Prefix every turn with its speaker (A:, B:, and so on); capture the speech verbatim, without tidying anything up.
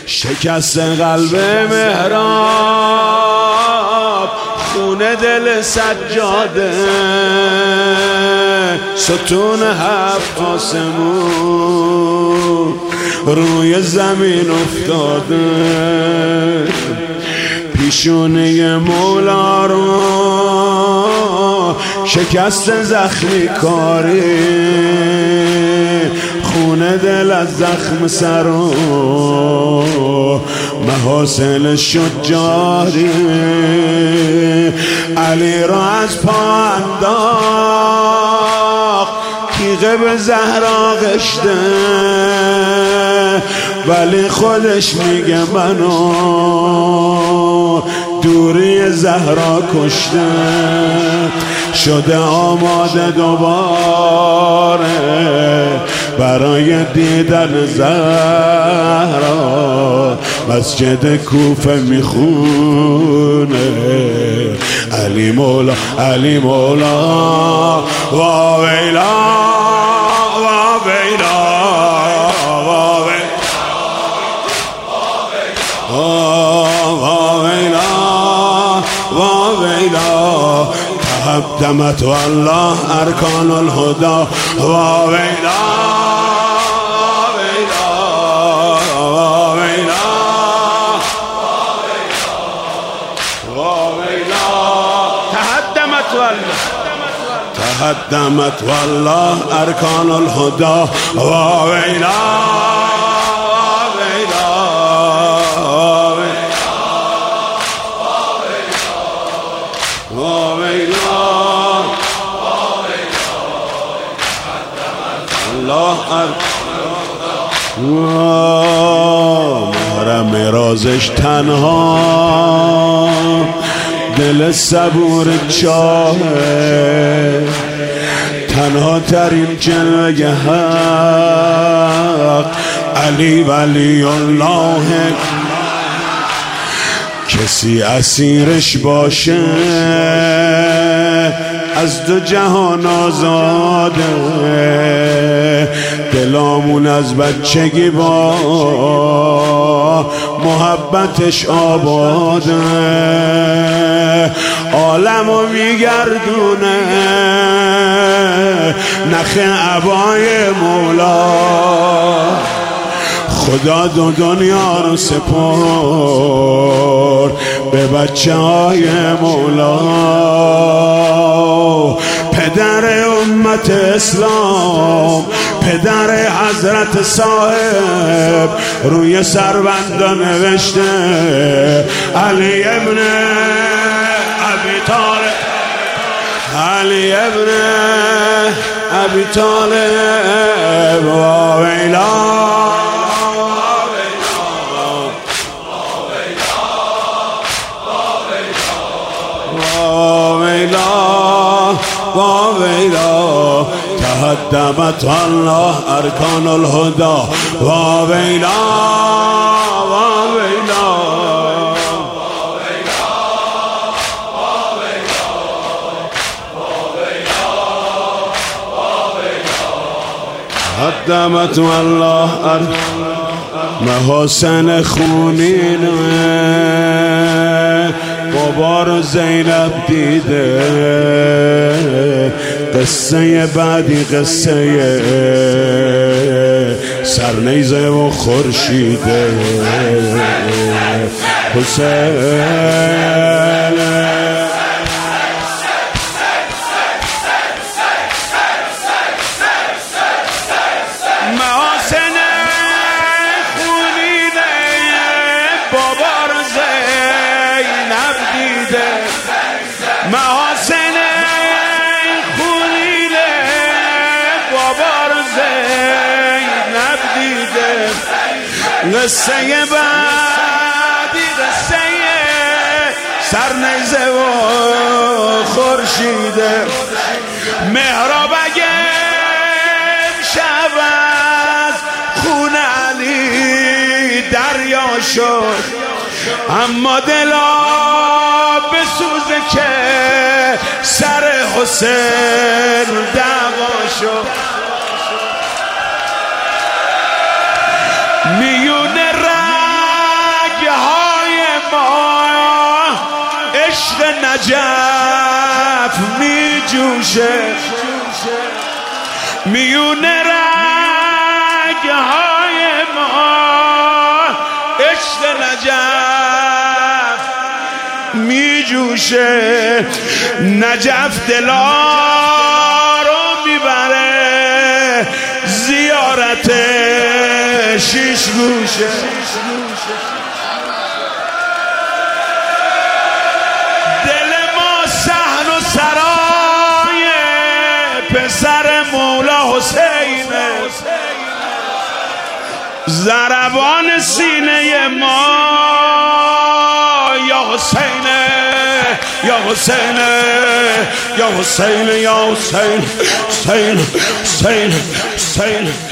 A: شکست قلب مهراب، خونه دل سجاده، ستون هفت آسمون روی زمین افتاده، پیشونه مولا رو شکست زخمی کاری، خونه دل از زخم سر و محاسن شد جاری. علی را از پا انداخت، تیغه به زهرا غشته، ولی خودش میگه منو دوری زهرا کشته. شده آماده دوباره برای دیدن زهرا، مسجد کوفه میخونه. علی مولا علی مولا وا ویلا وا ویلا وا ویلا وا ویلا تهدمت والله ارکان الهدى وا ویلا وا ویلا وا ویلا تهدمت والله تهدمت والله ارکان الهدى وا ویلا محرم رازش تنها، دل صبور چاهه، تنها ترین جلوه حق علی ولی الله. کسی اسیرش باشه از دو جهان آزاده، دلامون از بچگی با محبتش آباده، عالمو میگردونه نخ عبای مولا. خدا دو دنیا رو سپرد به بچه های مولا. پدر امت اسلام، پدر حضرت صاحب، روی سربندا نوشته علی ابن ابی طالب، علی ابن ابی طالب وا ویلا وا ویلا تهدمت الله ارکان الهدى وا ویلا وا ویلا تهدمت الله محاسن خونین بابا رو زینب دیده. قصه بعدی قصه سرنیزه و خورشیده حسین. محاسن خونینه بابا رو زینب دیده، محاسن خونینه بابا رو زینب دیده. قصه بعدی قصه سرنیزه و خورشیده. محراب اگه شب از خون علی دریا شد، اما دلا بسوزه که سر حسین دعوا شد. میون رنگ نجف می جوشه میون رگهای ما، عشق نجف می جوشه. نجف دلا رو میبره زیارت شیش گوشه. دل ما صحن و سرای پسر مولا حسینه، ضربان سینه ما یا حسینه یا حسینه یا حسینه یا حسین حسین حسین حسین